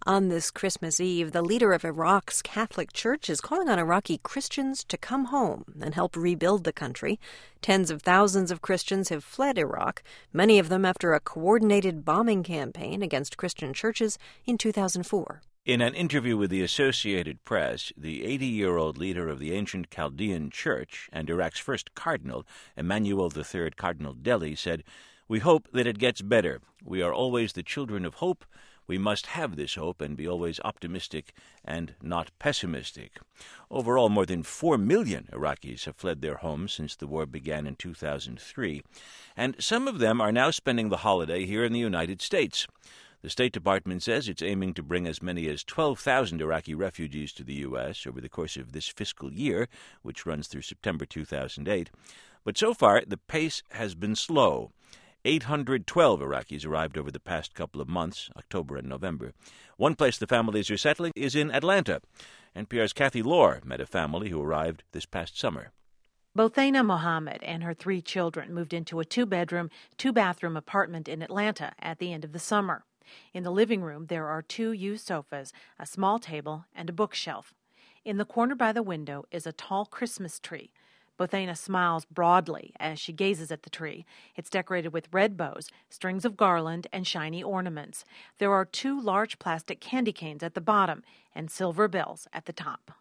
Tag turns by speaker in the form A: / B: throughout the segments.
A: On this Christmas Eve, the leader of Iraq's Catholic Church is calling on Iraqi Christians to come home and help rebuild the country. Tens of thousands of Christians have fled Iraq, many of them after a coordinated bombing campaign against Christian churches in 2004.
B: In an interview with the Associated Press, the 80-year-old leader of the ancient Chaldean Church and Iraq's first cardinal, Emmanuel III Cardinal Deli, said, "We hope that it gets better. We are always the children of hope. We must have this hope and be always optimistic and not pessimistic." Overall, more than 4 million Iraqis have fled their homes since the war began in 2003, and some of them are now spending the holiday here in the United States. The State Department says it's aiming to bring as many as 12,000 Iraqi refugees to the U.S. over the course of this fiscal year, which runs through September 2008. But so far, the pace has been slow. 812 Iraqis arrived over the past couple of months, October and November. One place the families are settling is in Atlanta. NPR's Kathy Lohr met a family who arrived this past summer.
C: Bothena Mohammed and her 3 children moved into a 2-bedroom, 2-bathroom apartment in Atlanta at the end of the summer. In the living room, there are 2 used sofas, a small table, and a bookshelf. In the corner by the window is a tall Christmas tree. Bothena smiles broadly as she gazes at the tree. It's decorated with red bows, strings of garland, and shiny ornaments. There are 2 large plastic candy canes at the bottom and silver bells at the top.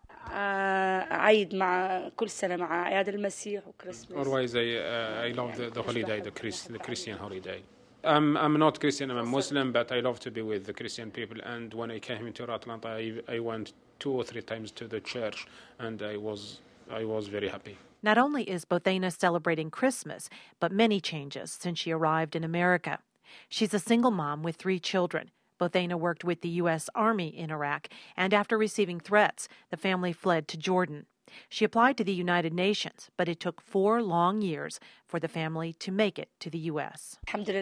D: عيد مع كل سنة مع أعياد المسيح وكريسماس.
E: Always I love the holiday, the Christian holiday. I'm not Christian, I'm a Muslim, but I love to be with the Christian people. And when I came into Atlanta, I went 2 or 3 times to the church, and I was very happy.
C: Not only is Bothena celebrating Christmas, but many changes since she arrived in America. She's a single mom with 3 children. Bothena worked with the U.S. Army in Iraq, and after receiving threats, the family fled to Jordan. She applied to the United Nations, but it took 4 long years for the family to make it to the U.S.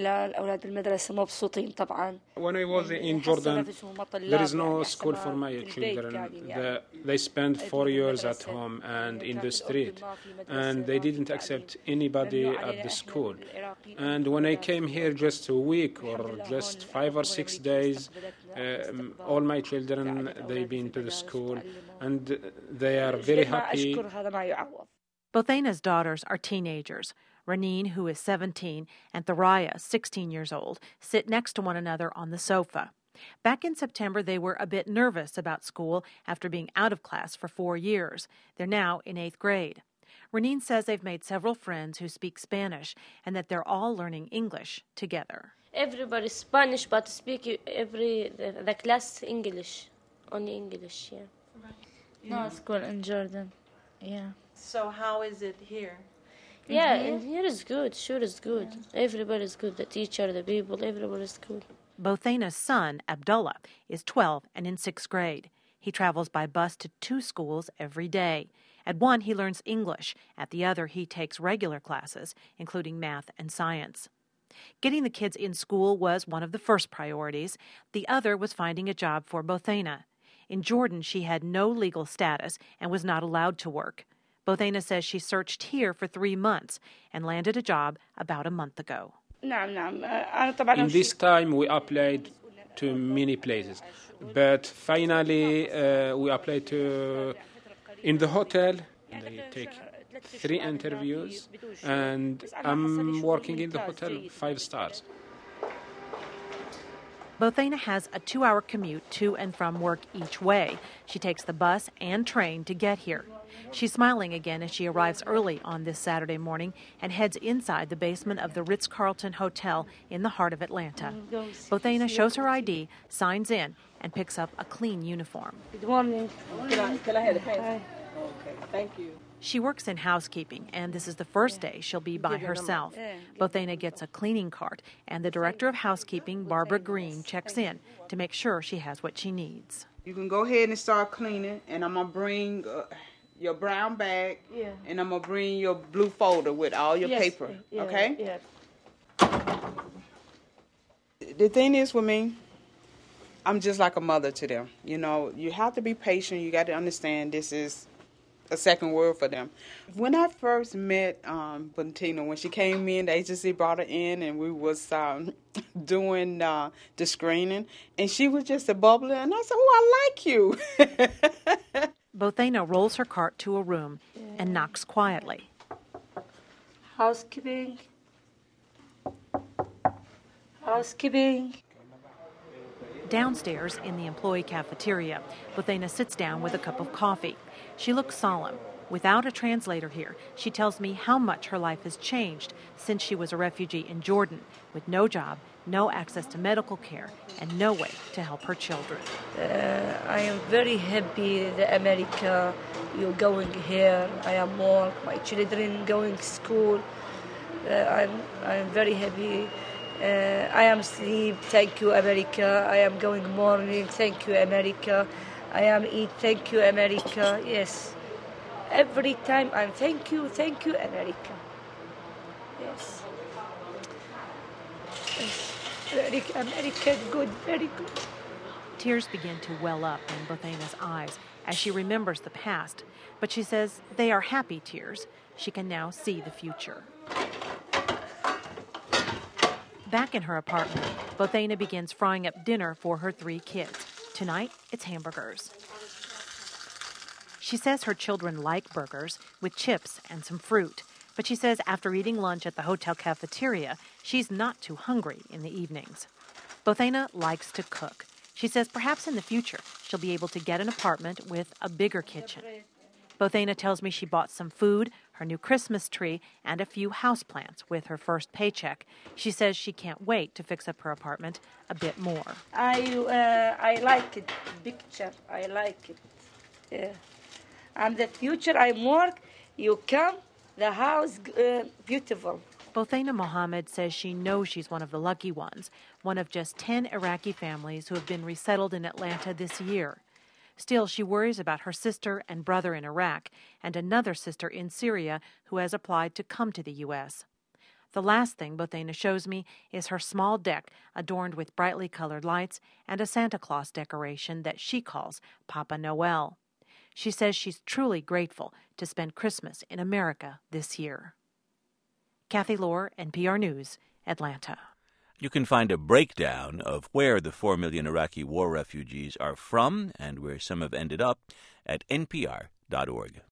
E: When I was in Jordan, there is no school for my children. They spent 4 years at home and in the street, and they didn't accept anybody at the school. And when I came here just a week or just 5 or 6 days, all my children, they've been to the school, and they are very happy.
C: Bothena's daughters are teenagers. Raneen, who is 17, and Thariah, 16 years old, sit next to one another on the sofa. Back in September, they were a bit nervous about school after being out of class for 4 years. They're now in 8th grade. Raneen says they've made several friends who speak Spanish and that they're all learning English together.
F: Everybody Spanish, but speak the class English, only English, yeah. Right. No school in Jordan, yeah.
G: So how is it here?
F: Yeah, and here is good. Sure is good. Yeah. Everybody's good. The teacher, the people, everybody's good.
C: Bothena's son, Abdullah, is 12 and in 6th grade. He travels by bus to 2 schools every day. At one, he learns English. At the other, he takes regular classes, including math and science. Getting the kids in school was one of the first priorities. The other was finding a job for Bothena. In Jordan, she had no legal status and was not allowed to work. Bothena says she searched here for 3 months and landed a job about a month ago.
E: In this time, we applied to many places, but finally we applied to in the hotel. They take 3 interviews, and I'm working in the hotel 5 stars.
C: Bothena has a 2-hour commute to and from work each way. She takes the bus and train to get here. She's smiling again as she arrives early on this Saturday morning and heads inside the basement of the Ritz-Carlton Hotel in the heart of Atlanta. Bothena shows her ID, signs in, and picks up a clean uniform.
D: Good morning.
G: Can I have the pen? Okay, thank you.
C: She works in housekeeping, and this is the first day she'll be by herself. Bothena gets a cleaning cart, and the director of housekeeping, Barbara Green, checks in to make sure she has what she needs.
H: You can go ahead and start cleaning, and I'm going to bring your brown bag, and I'm going to bring your blue folder with all your paper, okay?
D: Yeah.
H: The thing is with me, I'm just like a mother to them. You know, you have to be patient. You got to understand this is a second word for them. When I first met Bettina, when she came in, the agency brought her in, and we was doing the screening, and she was just a bubbly, and I said, "Oh, I like you."
C: Bothena rolls her cart to a room and knocks quietly.
D: Housekeeping. Housekeeping.
C: Downstairs in the employee cafeteria, Bothena sits down with a cup of coffee. She looks solemn. Without a translator here, she tells me how much her life has changed since she was a refugee in Jordan, with no job, no access to medical care, and no way to help her children.
D: I am very happy that America, you're going here. I am work, my children going to school. I'm very happy. I am sleep, thank you, America. I am going morning, thank you, America. I am eat, thank you, America. Yes. Every time I'm thank you, America. Yes. America, good, very good.
C: Tears begin to well up in Bothena's eyes as she remembers the past, but she says they are happy tears. She can now see the future. Back in her apartment, Bothena begins frying up dinner for her 3 kids. Tonight, it's hamburgers. She says her children like burgers with chips and some fruit, but she says after eating lunch at the hotel cafeteria, she's not too hungry in the evenings. Bothena likes to cook. She says perhaps in the future she'll be able to get an apartment with a bigger kitchen. Bothena tells me she bought some food, her new Christmas tree, and a few houseplants with her first paycheck. She says she can't wait to fix up her apartment a bit more.
D: I like it, picture. I like it. Yeah. And the future I work, you come, the house beautiful.
C: Bothena Mohammed says she knows she's one of the lucky ones, one of just 10 Iraqi families who have been resettled in Atlanta this year. Still, she worries about her sister and brother in Iraq and another sister in Syria who has applied to come to the U.S. The last thing Bothena shows me is her small deck adorned with brightly colored lights and a Santa Claus decoration that she calls Papa Noel. She says she's truly grateful to spend Christmas in America this year. Kathy Lohr, NPR News, Atlanta.
B: You can find a breakdown of where the 4 million Iraqi war refugees are from and where some have ended up at npr.org.